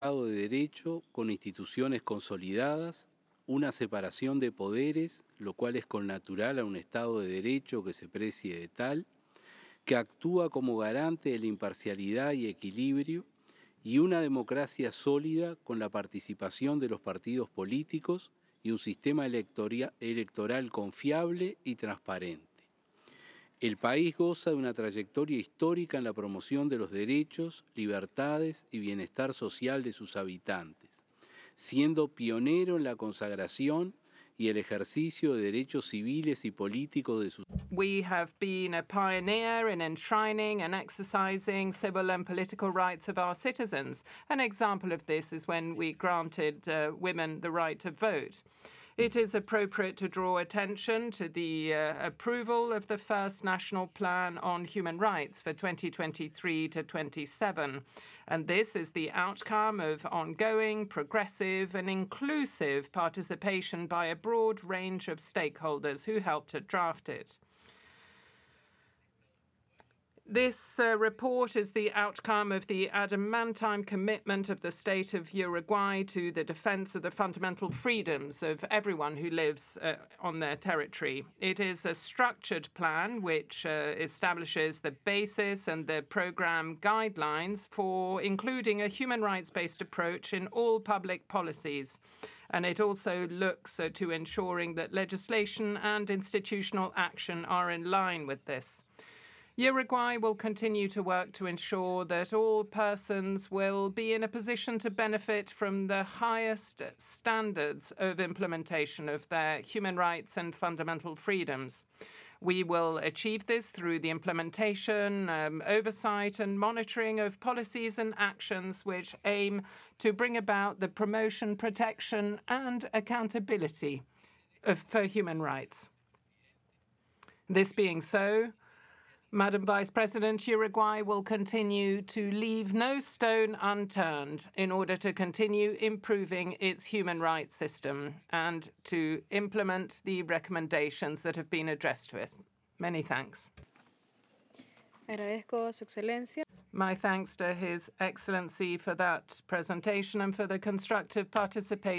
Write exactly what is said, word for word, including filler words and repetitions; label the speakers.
Speaker 1: Estado de Derecho con instituciones consolidadas, una separación de poderes, lo cual es connatural a un Estado de Derecho que se precie de tal, que actúa como garante de la imparcialidad y equilibrio, y una democracia sólida con la participación de los partidos políticos y un sistema electoral confiable y transparente. El país goza de una trayectoria histórica en la promoción de los derechos, libertades y bienestar social de sus habitantes, siendo pionero en la consagración y el ejercicio de derechos civiles y políticos de sus.
Speaker 2: We have been a pioneer in enshrining and exercising civil and political rights of our citizens. An example of this is when we granted uh, women the right to vote. It is appropriate to draw attention to the uh, approval of the first national plan on human rights for twenty twenty-three to twenty-seven. And this is the outcome of ongoing, progressive, and inclusive participation by a broad range of stakeholders who helped to draft it. This uh, report is the outcome of the adamantine commitment of the state of Uruguay to the defense of the fundamental freedoms of everyone who lives uh, on their territory. It is a structured plan which uh, establishes the basis and the program guidelines for including a human rights-based approach in all public policies. And it also looks uh, to ensuring that legislation and institutional action are in line with this. Uruguay will continue to work to ensure that all persons will be in a position to benefit from the highest standards of implementation of their human rights and fundamental freedoms. We will achieve this through the implementation, um, oversight, and monitoring of policies and actions which aim to bring about the promotion, protection, and accountability of, for human rights. This being so, Madam Vice President, Uruguay will continue to leave no stone unturned in order to continue improving its human rights system and to implement the recommendations that have been addressed to us. Many thanks.
Speaker 3: Agradezco a su excelencia.
Speaker 2: My thanks to His Excellency for that presentation and for the constructive participation